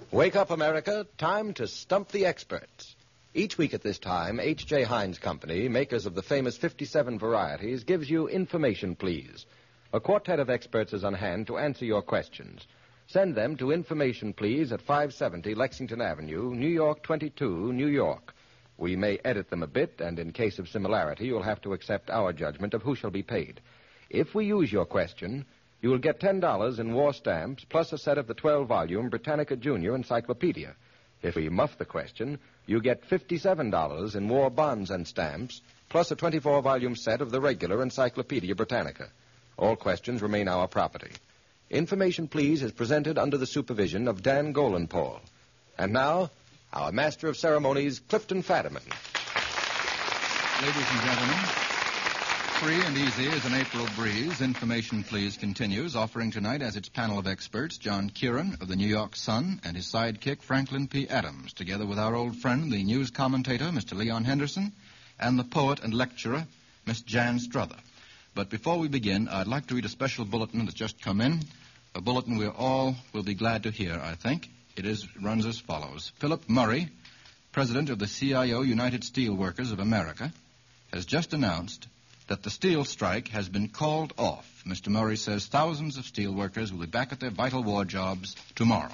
Wake up, America. Time to stump the experts. Each week at this time, H.J. Heinz Company, makers of the famous 57 varieties, gives you Information Please. A quartet of experts is on hand to answer your questions. Send them to Information Please at 570 Lexington Avenue, New York 22, New York. We may edit them a bit, and in case of similarity, you'll have to accept our judgment of who shall be paid. If we use your question, you will get $10 in war stamps plus a set of the 12-volume Britannica Junior Encyclopedia. If we muff the question, you get $57 in war bonds and stamps plus a 24-volume set of the regular Encyclopedia Britannica. All questions remain our property. Information Please is presented under the supervision of Dan Golenpaul. And now, our Master of Ceremonies, Clifton Fadiman. Ladies and gentlemen, free and easy as an April breeze, Information Please continues, offering tonight as its panel of experts John Kieran of the New York Sun and his sidekick Franklin P. Adams, together with our old friend, the news commentator, Mr. Leon Henderson, and the poet and lecturer, Miss Jan Strother. But before we begin, I'd like to read a special bulletin that's just come in, a bulletin we all will be glad to hear, I think. It runs as follows. Philip Murray, president of the CIO United Steelworkers of America, has just announced that the steel strike has been called off. Mr. Murray says thousands of steelworkers will be back at their vital war jobs tomorrow.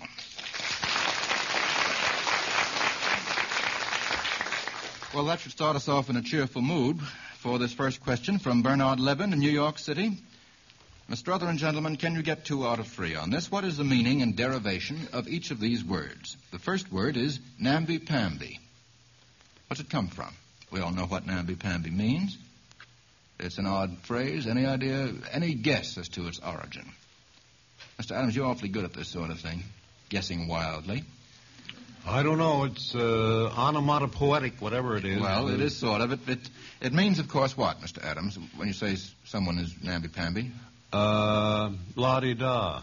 Well, that should start us off in a cheerful mood for this first question from Bernard Levin in New York City. Mr. Strother and gentlemen, can you get 2 out of 3 on this? What is the meaning and derivation of each of these words? The first word is namby-pamby. What's it come from? We all know what namby-pamby means. It's an odd phrase. Any idea, any guess as to its origin? Mr. Adams, you're awfully good at this sort of thing, guessing wildly. I don't know. It's onomatopoetic, whatever it is. Well, it is sort of. It means, of course, what, Mr. Adams, when you say someone is namby-pamby? La-di-da.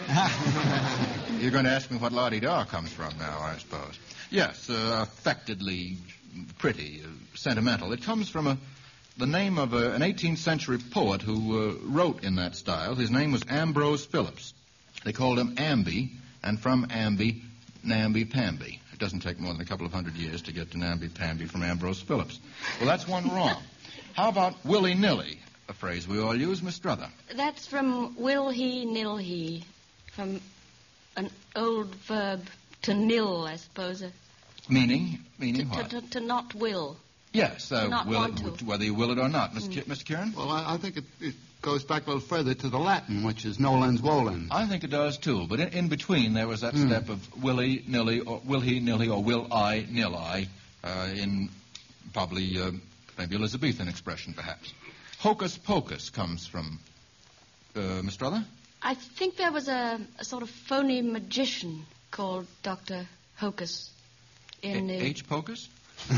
You're going to ask me what la-di-da comes from now, I suppose. Yes, affectedly pretty, sentimental. It comes from the name of an 18th century poet who wrote in that style. His name was Ambrose Phillips. They called him Amby, and from Amby, namby-pamby. It doesn't take more than a couple of hundred years to get to namby-pamby from Ambrose Phillips. Well, that's one wrong. How about willy-nilly, a phrase we all use, Miss Strother? That's from will-he, nil-he, from an old verb to nil, I suppose. Meaning what? To not will. Yes, not want to. Whether you will it or not. Mr. Kieran? Well, I think it goes back a little further to the Latin, which is nolens volens. I think it does, too. But in between, there was that step of willy-nilly, or will-he, nilly, or will-I, nil-I, in probably maybe Elizabethan expression, perhaps. Hocus pocus comes from, Miss Strother? I think there was a sort of phony magician called Dr. Hocus in H. Pocus?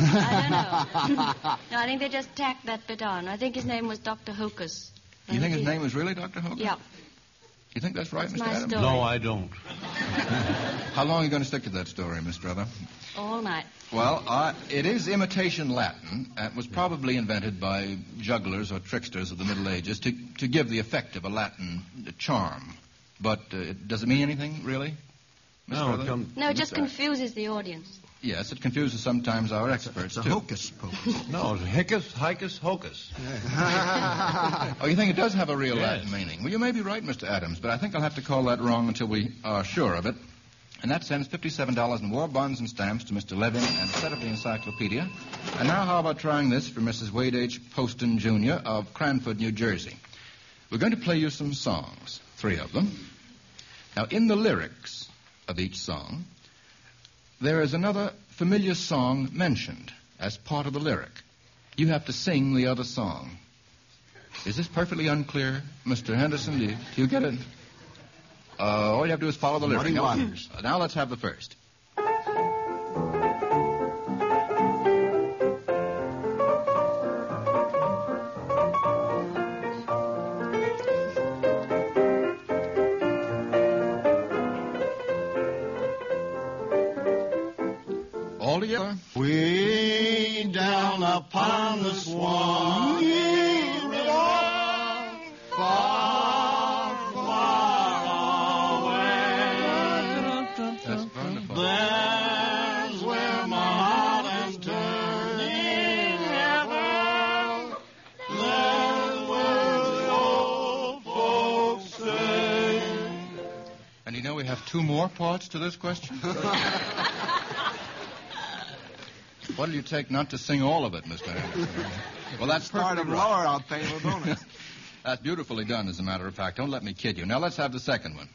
I don't know. No, I think they just tacked that bit on. I think his name was Dr. Hocus. You think his name was really Dr. Hocus? Yeah. You think that's right, That's Mr. my Adams? story. No, I don't. How long are you going to stick to that story, Miss Strother? All night. Well, it is imitation Latin. It was probably invented by jugglers or tricksters of the Middle Ages to give the effect of a Latin charm. But does it mean anything, really? Miss Strother? No, it just confuses the audience. Yes, it confuses sometimes our experts, It's a too. hocus pocus. No, it's hicus, hocus. Oh, you think it does have a real Yes. Latin meaning? Well, you may be right, Mr. Adams, but I think I'll have to call that wrong until we are sure of it. And that sends $57 in war bonds and stamps to Mr. Levin and a set of the encyclopedia. And now how about trying this for Mrs. Wade H. Poston, Jr. of Cranford, New Jersey? We're going to play you some songs, 3 of them. Now, in the lyrics of each song, there is another familiar song mentioned as part of the lyric. You have to sing the other song. Is this perfectly unclear, Mr. Henderson? Do you get it? All you have to do is follow the lyric. Muddy waters. Now let's have the first. All together. Way down upon the Swanee River, far, far away. That's wonderful. two more parts to this question? What'll you take not to sing all of it, Mr. Anderson? Well, that's Start perfectly him right. lower, I'll pay him a bonus. That's beautifully done, as a matter of fact. Don't let me kid you. Now, let's have the second one.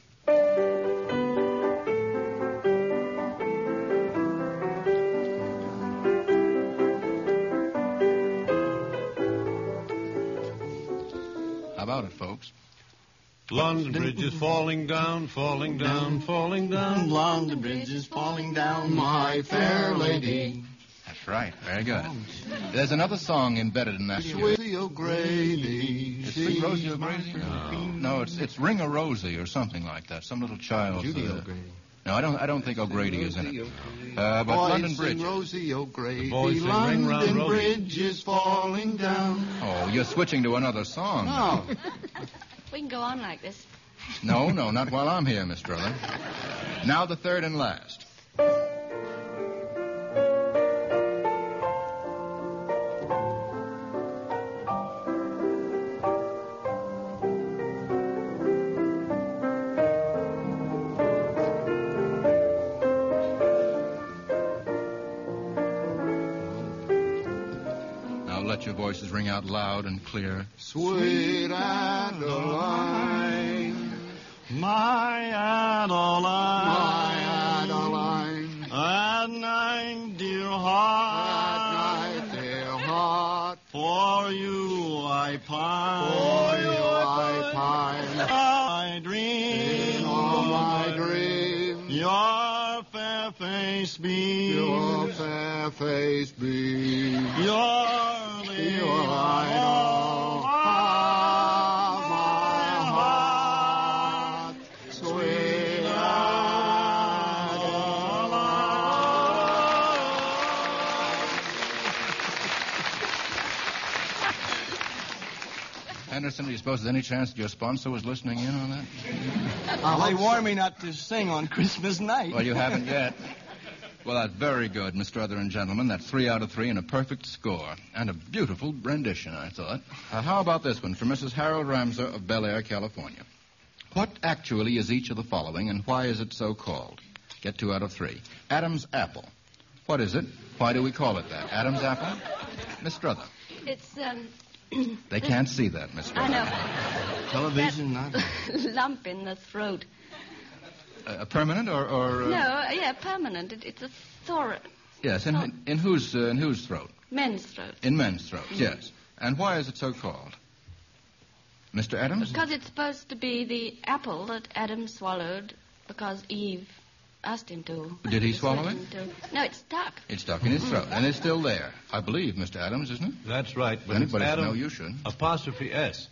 How about it, folks? London Bridge is falling down, falling down, falling down. London Bridge is falling down, my fair lady. That's right. Very good. There's another song embedded in that tune. Rosie O'Grady. It's Sweet Rosie O'Grady? No, it's Ring a Rosie or something like that. Some little child. Judy O'Grady. No, I don't think O'Grady is in it. But Boys London Bridge. sing Rosie O'Grady. The boys sing Ring Round London Rosie. Bridge is falling down. Oh, you're switching to another song. No. We can go on like this. No, not while I'm here, Miss Strother. Now the third and last. Now let your voices ring out loud and clear. Sweet Adeline, my Adeline, my Adeline, at night, dear heart, at night, dear heart, for you I pine, for you I pine, I dream, all my dream, your fair face beams, your fair face beams, your idol of my heart, sweet Anderson, do you suppose there's any chance that your sponsor was listening in on that? They warned me not to sing on Christmas night. Well, you haven't yet. Well, that's very good, Mr. Other and gentlemen. That's 3 out of 3 and a perfect score. And a beautiful rendition, I thought. How about this one from Mrs. Harold Ramser of Bel Air, California? What actually is each of the following, and why is it so called? Get 2 out of 3. Adam's apple. What is it? Why do we call it that? Adam's apple? Miss Strother. It's, They can't see that, Miss I Strother. know. Television, not... Lump in the throat. A permanent or No, yeah, permanent. It's a thorough Yes, in whose throat? men's throat. In men's throats, yes. And why is it so called? Mr. Adams? Because it's supposed to be the apple that Adam swallowed because Eve asked him to. Did he swallow it? No, it's stuck. It's stuck in his throat, and it's still there. I believe, Mr. Adams, isn't it? That's right. But Anybody it's should Adam, know you should. apostrophe S.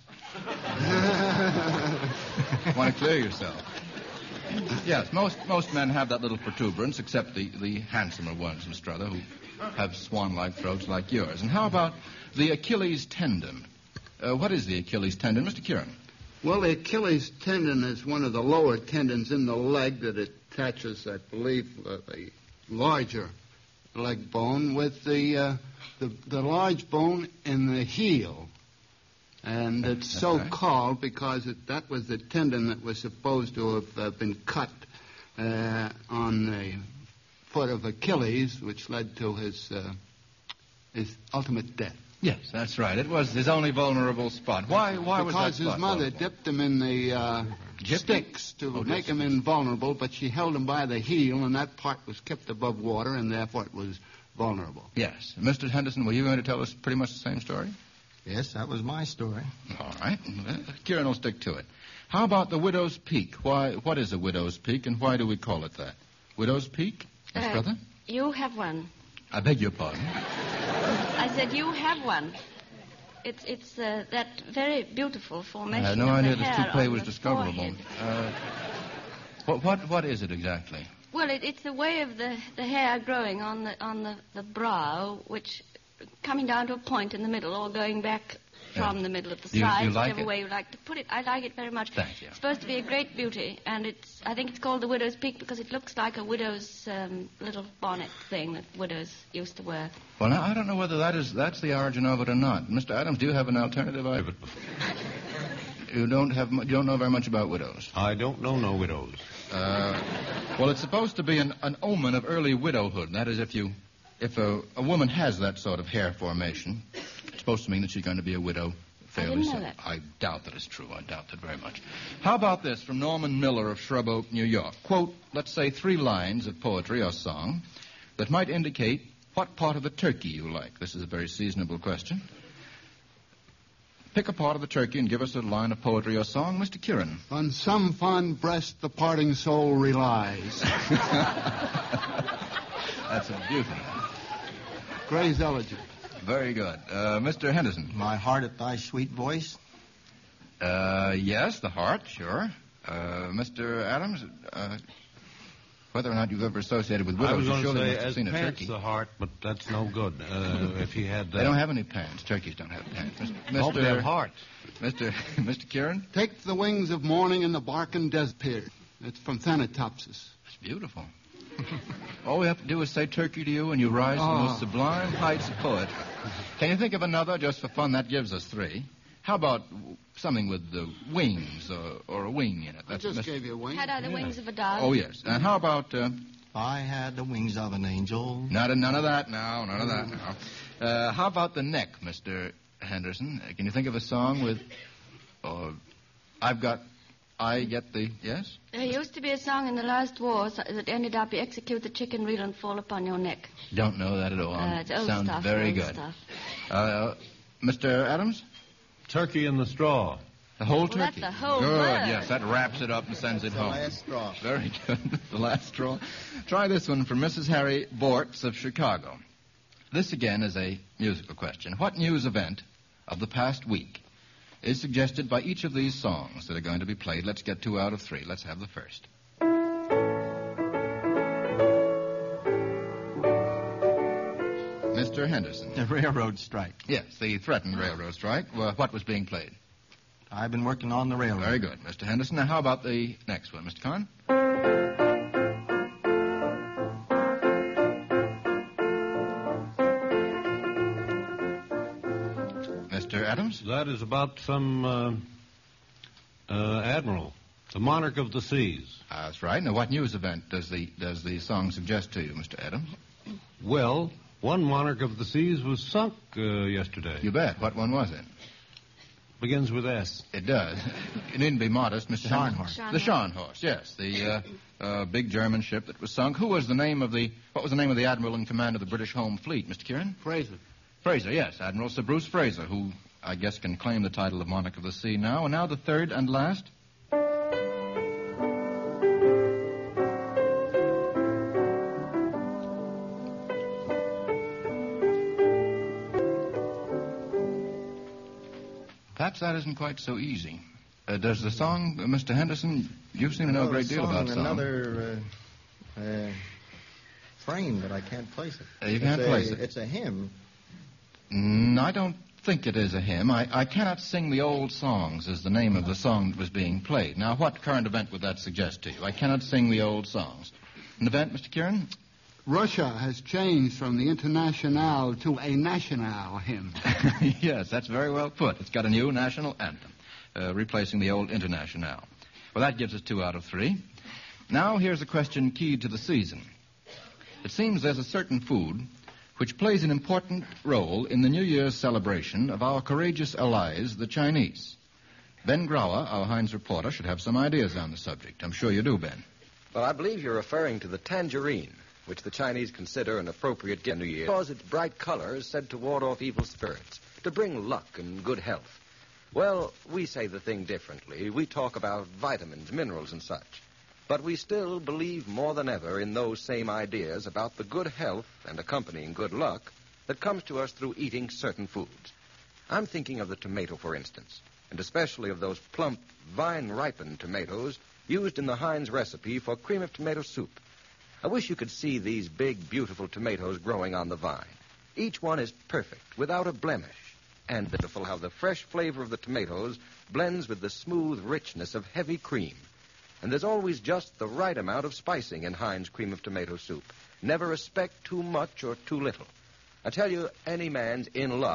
Want to clear yourself. Yes, most men have that little protuberance, except the handsomer ones, Miss Strother, who have swan-like throats like yours. And how about the Achilles tendon? What is the Achilles tendon, Mr. Kieran? Well, the Achilles tendon is one of the lower tendons in the leg that attaches, I believe, the larger leg bone with the large bone in the heel. And it's so called because that was the tendon that was supposed to have been cut on the foot of Achilles, which led to his ultimate death. Yes, that's right. It was his only vulnerable spot. Why was that Because his spot mother vulnerable? dipped him in the sticks to make him invulnerable, but she held him by the heel, and that part was kept above water, and therefore it was vulnerable. Yes. Mr. Henderson, were you going to tell us pretty much the same story? Yes, that was my story. All right. Kieran will stick to it. How about the Widow's Peak? What is a Widow's Peak, and why do we call it that? Widow's Peak, Miss Brother? You have one. I beg your pardon. I said you have one. It's that very beautiful formation. I had no of idea the this hair toupee on was the discoverable. forehead. What is it exactly? Well, it's the way of the hair growing on the brow, which coming down to a point in the middle, or going back from the middle of the You side, like whichever it? way you like to put it. I like it very much. Thank you. It's supposed to be a great beauty, and I think it's called the widow's peak because it looks like a widow's little bonnet thing that widows used to wear. Well, now, I don't know whether that's the origin of it or not. Mr. Adams, do you have an alternative? You don't know very much about widows. I don't know no widows. Well, it's supposed to be an omen of early widowhood. That is, if a woman has that sort of hair formation, it's supposed to mean that she's going to be a widow fairly soon. I doubt that it's true. I doubt that very much. How about this from Norman Miller of Shrub Oak, New York? Quote, let's say 3 lines of poetry or song that might indicate what part of the turkey you like. This is a very seasonable question. Pick a part of the turkey and give us a line of poetry or song. Mr. Kieran. On some fond breast the parting soul relies. That's a beauty. Gray's Elegy. Very good. Mr. Henderson. My heart at thy sweet voice. Yes, the heart, sure. Mr. Adams, whether or not you've ever associated with widows, you surely must have seen a turkey. The heart, but that's no good. If he had that. They don't have any pants. Turkeys don't have pants. Hope they have hearts. Mr. Kieran? Take the wings of morning in the Barking Desert. It's from Thanatopsis. It's beautiful. All we have to do is say turkey to you, and you rise to the most sublime heights of poetry. Can you think of another, just for fun? That gives us 3. How about something with the wings or a wing in it? I just gave you a wing. Had I the wings of a dove? Oh, yes. And how about... I had the wings of an angel. None of that now. None of that now. How about the neck, Mr. Henderson? Can you think of a song with... I get the... Yes? There used to be a song in the last war that ended up, you execute the chicken reel and fall upon your neck. Don't know that at all. It's old Sounds stuff. very old good. Stuff. Mr. Adams? Turkey in the straw. The whole Well, turkey. that's the whole Good, bird. yes. That wraps it up and sends it home. The last straw. Very good. The last straw. Try this one from Mrs. Harry Bortz of Chicago. This, again, is a musical question. What news event of the past week is suggested by each of these songs that are going to be played? Let's get 2 out of 3. Let's have the first. Mr. Henderson. The railroad strike. Yes, the threatened railroad strike. Well, what was being played? I've been working on the railroad. Very good, Mr. Henderson. Now, how about the next one, Mr. Kahn? Mr. Adams? That is about some admiral, the monarch of the seas. That's right. Now, what news event does the song suggest to you, Mr. Adams? Well, one monarch of the seas was sunk yesterday. You bet. What one was it? Begins with S. It does. You needn't be modest, Mr. Scharnhorst. The Scharnhorst, yes. The big German ship that was sunk. What was the name of the admiral in command of the British Home Fleet, Mr. Kieran? Fraser. Fraser, yes. Admiral Sir Bruce Fraser, who I guess can claim the title of Monarch of the Sea now. And now the third and last. Perhaps that isn't quite so easy. Does the song, Mr. Henderson, you seem to know a great deal about song. Another frame, but I can't place it. You can't place it. It's a hymn. I don't think it is a hymn. I Cannot Sing the Old Songs is the name of the song that was being played. Now, what current event would that suggest to you? I Cannot Sing the Old Songs. An event, Mr. Kieran? Russia has changed from the Internationale to a national hymn. Yes, that's very well put. It's got a new national anthem, replacing the old Internationale. Well, that gives us 2 out of 3. Now, here's a question keyed to the season. It seems there's a certain food which plays an important role in the New Year's celebration of our courageous allies, the Chinese. Ben Grauer, our Heinz reporter, should have some ideas on the subject. I'm sure you do, Ben. Well, I believe you're referring to the tangerine, which the Chinese consider an appropriate gift New Year because its bright color is said to ward off evil spirits, to bring luck and good health. Well, we say the thing differently. We talk about vitamins, minerals, and such. But we still believe more than ever in those same ideas about the good health and accompanying good luck that comes to us through eating certain foods. I'm thinking of the tomato, for instance, and especially of those plump, vine-ripened tomatoes used in the Heinz recipe for cream of tomato soup. I wish you could see these big, beautiful tomatoes growing on the vine. Each one is perfect, without a blemish. And beautiful how the fresh flavor of the tomatoes blends with the smooth richness of heavy cream. And there's always just the right amount of spicing in Heinz cream of tomato soup. Never a speck too much or too little. I tell you, any man's in luck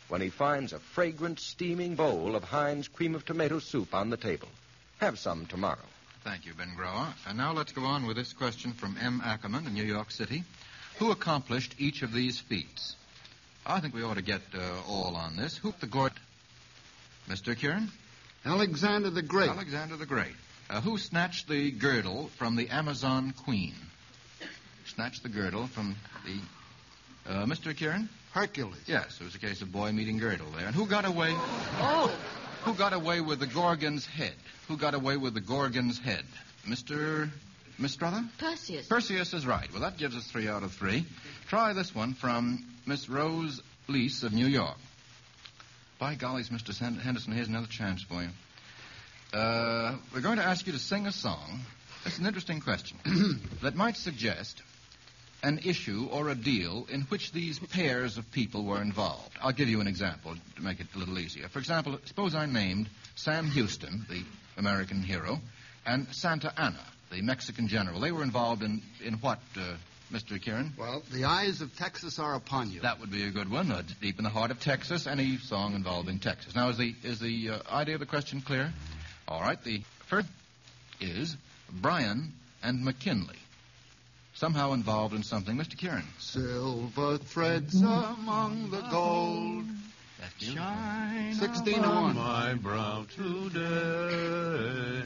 when he finds a fragrant, steaming bowl of Heinz cream of tomato soup on the table. Have some tomorrow. Thank you, Ben Grower. And now let's go on with this question from M. Ackerman in New York City. Who accomplished each of these feats? I think we ought to get all on this. Who the Gord? Mr. Kieran? Alexander the Great. Alexander the Great. Who snatched the girdle from the Amazon Queen? Snatched the girdle from the... Mr. Kieran? Hercules. Yes, it was a case of boy meeting girdle there. And who got away... Oh! Who got away with the Gorgon's head? Who got away with the Gorgon's head? Miss Strother? Perseus. Perseus is right. Well, that gives us 3 out of 3. Try this one from Miss Rose Lease of New York. By gollies, Mr. Henderson, here's another chance for you. We're going to ask you to sing a song. It's an interesting question that might suggest an issue or a deal in which these pairs of people were involved. I'll give you an example to make it a little easier. For example, suppose I named Sam Houston, the American hero, and Santa Anna, the Mexican general. They were involved in what, Mr. Kieran? Well, the eyes of Texas are upon you. That would be a good one. Deep in the heart of Texas, any song involving Texas. Now, is the idea of the question clear? All right. The first is Bryan and McKinley. Somehow involved in something. Mr. Kieran. Silver threads among the gold. Shine 16 to 1. My brow today.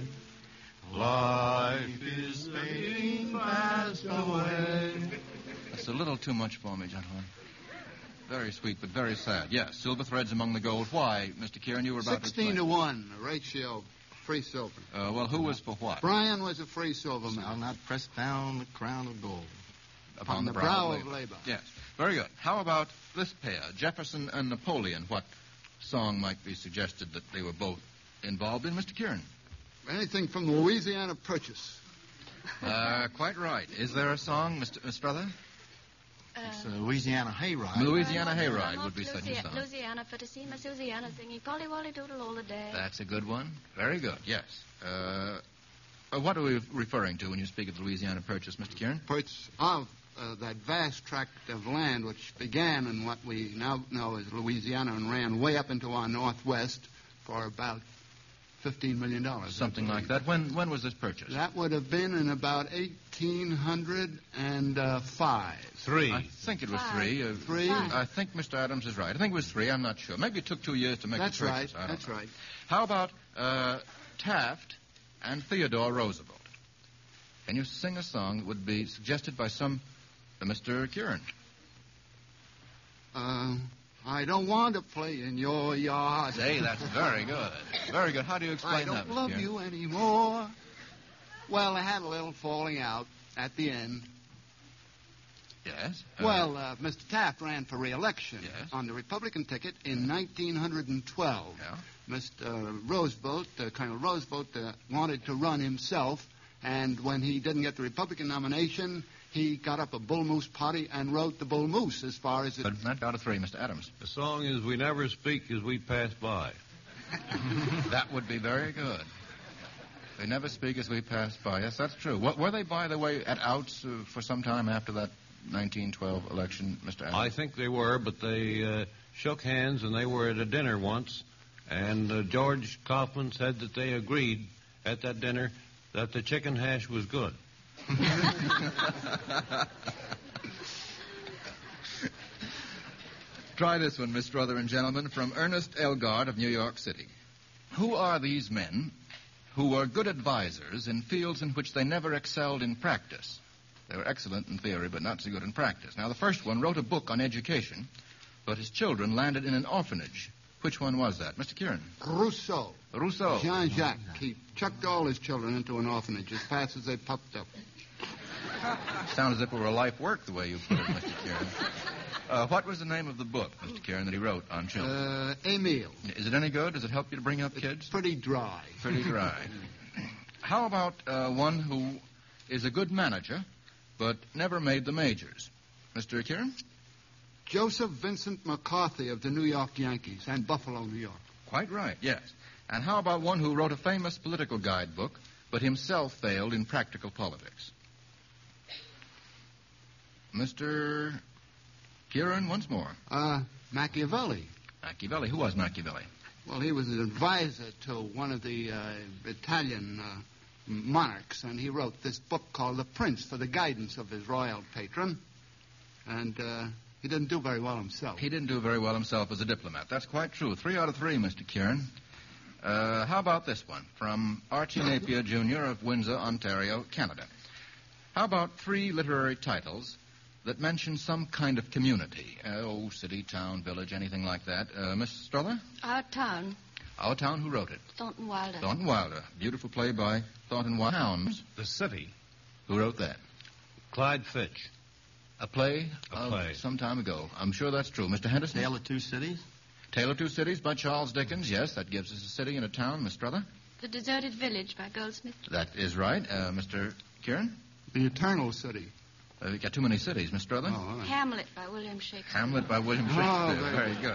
Life is fading fast away. That's a little too much for me, gentlemen. Very sweet, but very sad. Yes, silver threads among the gold. Why, Mr. Kieran, you were about 16 to 1, the ratio, free silver. Well, who was for what? Bryan was a free silver Shall man. not press down the crown of gold. Upon the brow of labor. Yes, very good. How about this pair, Jefferson and Napoleon? What song might be suggested that they were both involved in, Mr. Kieran? Anything from the Louisiana Purchase. Quite right. Is there a song, Miss Strother? It's a Louisiana hayride. Louisiana Hayride would be such a song. Louisiana, for to see Miss Louisiana singing Polly Wolly Doodle all the day. That's a good one. Very good, yes. What are we referring to when you speak of the Louisiana Purchase, Mr. Kieran? Purchase of that vast tract of land which began in what we now know as Louisiana and ran way up into our northwest for about $15 million. Something like that. When was this purchased? That would have been in about 1805. 3. I think it was 5. 3. 3? I think Mr. Adams is right. I think it was 3. I'm not sure. Maybe it took 2 years to make That's the purchase. right. That's right. How about Taft and Theodore Roosevelt? Can you sing a song that would be suggested by some Mr. Kieran? I don't want to play in your yard. Say, that's very good. Very good. How do you explain I that, don't Mr. love Kieran? you anymore. Well, I had a little falling out at the end. Yes. Well, Mr. Taft ran for re-election Yes. on the Republican ticket in 1912. Yeah. Mr. Roosevelt, Colonel Roosevelt, wanted to run himself, and when he didn't get the Republican nomination, he got up a Bull Moose party and wrote the Bull Moose as far as it... But not out of 3, Mr. Adams. The song is We Never Speak as We Pass By. That would be very good. They never speak as we pass by. Yes, that's true. Were they, by the way, at outs for some time after that 1912 election, Mr. Adams? I think they were, but they shook hands and they were at a dinner once. And George Kaufman said that they agreed at that dinner that the chicken hash was good. Try this one, Miss Strother and gentlemen, from Ernest Elgard of New York City. Who are these men who were good advisors in fields in which they never excelled in practice? They were excellent in theory, but not so good in practice. Now, the first one wrote a book on education, but his children landed in an orphanage. Which one was that? Mr. Kieran? Rousseau. Rousseau. Jean-Jacques. He chucked all his children into an orphanage as fast as they popped up. Sounds as if it were life work, the way you put it, Mr. Kieran. What was the name of the book, Mr. Kieran, that he wrote on children? Emile. Is it any good? Does it help you to bring up kids? Pretty dry. Pretty dry. How about one who is a good manager, but never made the majors? Mr. Kieran? Joseph Vincent McCarthy of the New York Yankees and Buffalo, New York. Quite right, yes. And how about one who wrote a famous political guidebook, but himself failed in practical politics? Mr. Kieran, once more. Machiavelli. Machiavelli. Who was Machiavelli? Well, he was an advisor to one of the Italian monarchs, and he wrote this book called The Prince for the guidance of his royal patron. And he didn't do very well himself. He didn't do very well himself as a diplomat. That's quite true. 3 out of 3, Mr. Kieran. How about this one? From Archie Napier, Jr. of Windsor, Ontario, Canada. How about 3 literary titles that mention some kind of community? City, town, village, anything like that. Miss Strother? Our Town. Our Town, who wrote it? Thornton Wilder. Thornton Wilder. Beautiful play by Thornton Wilder. Towns. The City. Who wrote that? Clyde Fitch. A play? A play. Some time ago. I'm sure that's true. Mr. Henderson? Tale of Two Cities? Tale of Two Cities by Charles Dickens. Yes, that gives us a city and a town. Miss Strother? The Deserted Village by Goldsmith. That is right. Mr. Kieran? The Eternal City. We've got too many cities, Miss Strother. Oh, all right. Hamlet by William Shakespeare. Hamlet by William Shakespeare. Oh, very good.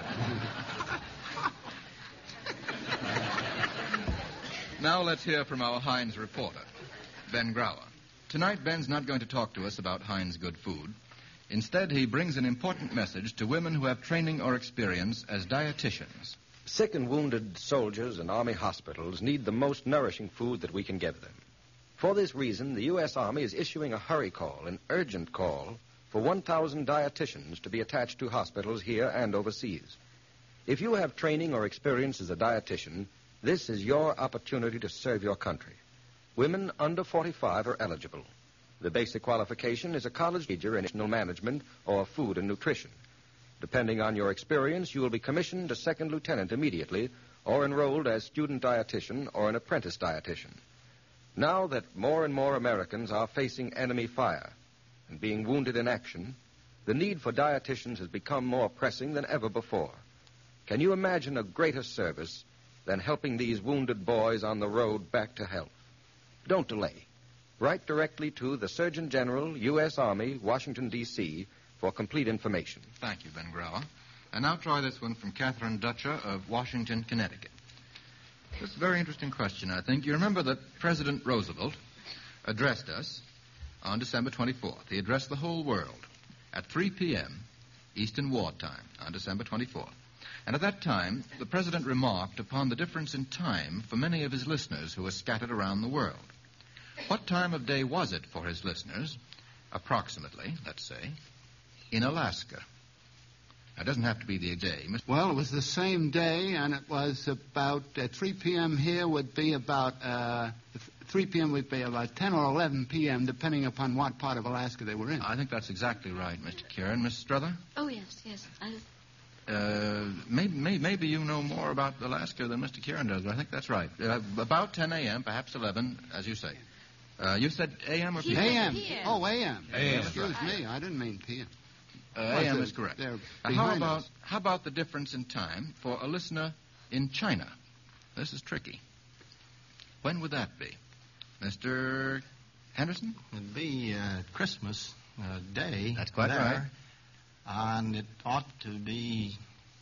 Now let's hear from our Heinz reporter, Ben Grauer. Tonight, Ben's not going to talk to us about Heinz good food. Instead, he brings an important message to women who have training or experience as dietitians. Sick and wounded soldiers and Army hospitals need the most nourishing food that we can give them. For this reason, the U.S. Army is issuing a hurry call, an urgent call, for 1,000 dietitians to be attached to hospitals here and overseas. If you have training or experience as a dietitian, this is your opportunity to serve your country. Women under 45 are eligible. The basic qualification is a college major in national management or food and nutrition. Depending on your experience, you will be commissioned a second lieutenant immediately or enrolled as student dietitian or an apprentice dietitian. Now that more and more Americans are facing enemy fire and being wounded in action, the need for dietitians has become more pressing than ever before. Can you imagine a greater service than helping these wounded boys on the road back to health? Don't delay. Write directly to the Surgeon General, U.S. Army, Washington, D.C., for complete information. Thank you, Ben Grauer. And now try this one from Catherine Dutcher of Washington, Connecticut. This is a very interesting question, I think. You remember that President Roosevelt addressed us on December 24th. He addressed the whole world at 3 p.m. Eastern Wartime on December 24th. And at that time, the President remarked upon the difference in time for many of his listeners who were scattered around the world. What time of day was it for his listeners, approximately, let's say, in Alaska? Now, it doesn't have to be the day. Well, it was the same day, and it was about 3 p.m. here would be about 3 p.m. would be about 10 or 11 p.m., depending upon what part of Alaska they were in. I think that's exactly right, Mr. Kieran. Miss Strother? Oh, yes. Maybe you know more about Alaska than Mr. Kieran does, but I think that's right. About 10 a.m., perhaps 11, as you say. You said a.m. or p.m.? A.m. PM. Oh, a.m. A.m. Excuse me, I didn't mean p.m. A.m. is correct. How about the difference in time for a listener in China? This is tricky. When would that be? Mr. Henderson? It'd be Christmas Day. That's quite there, right. And it ought to be...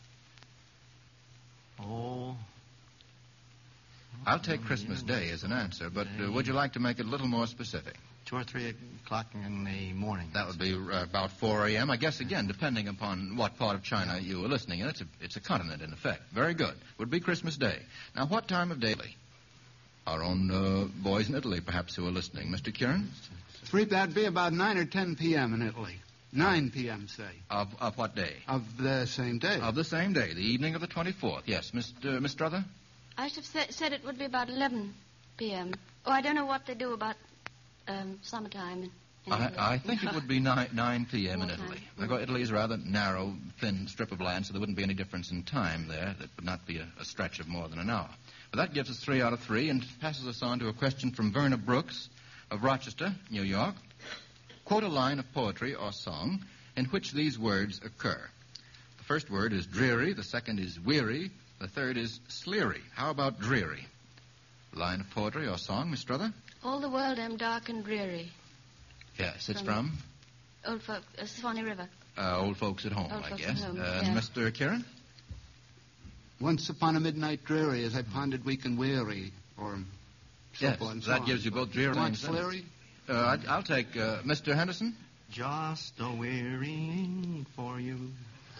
I'll take Christmas Day as an answer, but would you like to make it a little more specific? 2 or 3 o'clock in the morning. That would be about 4 a.m., I guess, again, depending upon what part of China you were listening in. It's a continent, in effect. Very good. Would be Christmas Day. Now, what time of day? Our own boys in Italy, perhaps, who are listening. Mr. Kieran? That'd be about 9 or 10 p.m. in Italy. 9 p.m., say. Of what day? Of the same day. Of the same day, the evening of the 24th. Yes, Miss Strother? I should have said it would be about 11 p.m. Oh, I don't know what they do about summertime. I think it would be 9 p.m. in Wartime. Italy. Italy is a rather narrow, thin strip of land, so there wouldn't be any difference in time there. That would not be a stretch of more than an hour. But that gives us 3 out of 3 and passes us on to a question from Verna Brooks of Rochester, New York. Quote a line of poetry or song in which these words occur. The first word is dreary, the second is weary, the third is sleary. How about dreary? Line of poetry or song, Miss Strother? All the world am dark and dreary. Yes, it's from? Old folk, Swanee River. Old Folks at Home, Old I Folks guess. at Home, And yeah. Mr. Kieran? Once upon a midnight dreary, as I pondered weak and weary, or so Yes, forth and so that on. gives you both dreary Want and sleary? I'll take Mr. Henderson. Just a wearying for you.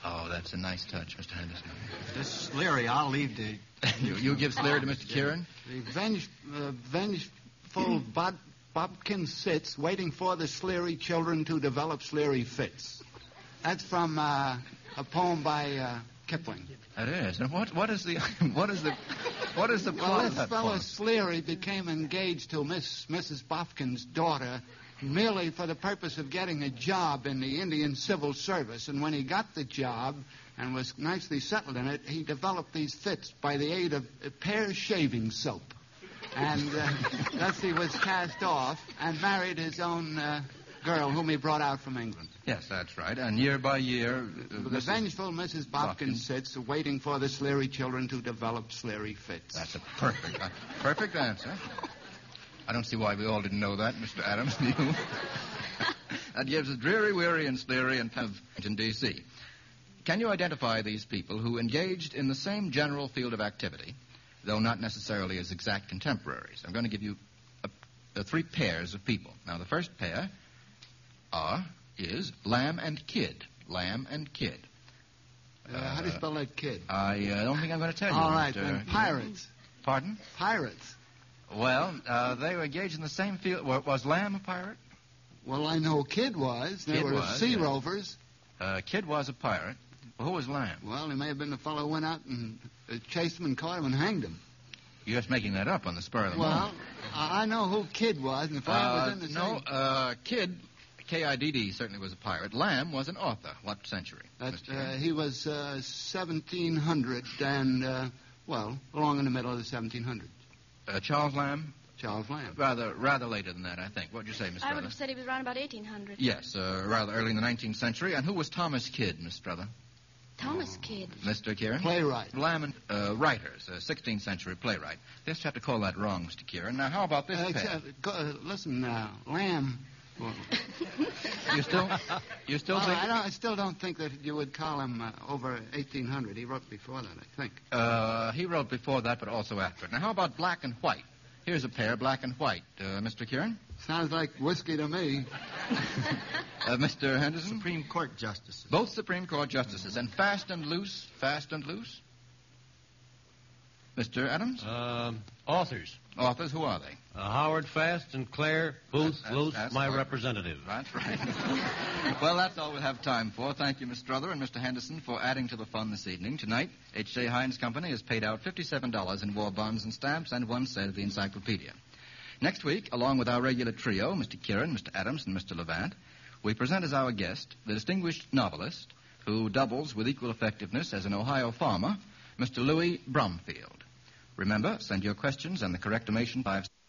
Oh, that's a nice touch, Mr. Henderson. This Sleary, I'll leave to... You give Sleary to Mr. Kieran? The vengeful Bobkin sits waiting for the Sleary children to develop Sleary fits. That's from a poem by Kipling. It is. And what is the plot Well, of this that fellow poem? Sleary became engaged to Mrs. Bofkin's daughter merely for the purpose of getting a job in the Indian Civil Service. And when he got the job and was nicely settled in it, he developed these fits by the aid of pear shaving soap. And thus he was cast off and married his own girl, whom he brought out from England. Yes, that's right. And year by year... The vengeful Mrs. Bofkin sits waiting for the Sleary children to develop Sleary fits. That's a perfect answer. I don't see why we all didn't know that, Mr. Adams, do you? That gives us Dreary, Weary, and Sleary and Washington, D.C. Can you identify these people who engaged in the same general field of activity, though not necessarily as exact contemporaries? I'm going to give you three pairs of people. Now, the first pair is Lamb and Kidd. Lamb and Kidd. How do you spell that kid? I don't think I'm going to tell you. All right, Mr. then. Pirates. Pardon? Pirates. Well, they were engaged in the same field. Was Lamb a pirate? Well, I know Kidd was. They Kidd were was, sea yes. rovers. Kidd was a pirate. Well, who was Lamb? Well, he may have been the fellow who went out and chased him and caught him and hanged him. You're just making that up on the spur of the Well, moment. I know who Kidd was, and if I was in the same... Kidd, K-I-D-D, certainly was a pirate. Lamb was an author. What century? He was 1700 and, along in the middle of the 1700s. Charles Lamb? Charles Lamb. Rather later than that, I think. What would you say, Miss I Brother? would have said he was around about 1800. Yes, rather early in the 19th century. And who was Thomas Kidd, Miss Brother? Thomas Kidd. Mr. Kieran? Playwright. Lamb and writers, 16th century playwright. They just have to call that wrong, Mr. Kieran. Now, how about this pair? Listen now, Lamb... Well, You still think... I still don't think that you would call him over 1800. He wrote before that, I think. He wrote before that, but also after it. Now, how about black and white? Here's a pair, black and white. Mr. Kieran? Sounds like whiskey to me. Mr. Henderson? Supreme Court justices. Both Supreme Court justices. And fast and loose? Mr. Adams? Authors. Authors, who are they? Howard Fast and Claire Booth Luce, my right. representative. That's right. Well, that's all we'll have time for. Thank you, Miss Strother and Mr. Henderson, for adding to the fun this evening. Tonight, H.J. Heinz Company has paid out $57 in war bonds and stamps and one set of the encyclopedia. Next week, along with our regular trio, Mr. Kieran, Mr. Adams, and Mr. Levant, we present as our guest the distinguished novelist who doubles with equal effectiveness as an Ohio farmer, Mr. Louis Bromfield. Remember, send your questions and the correct information 5...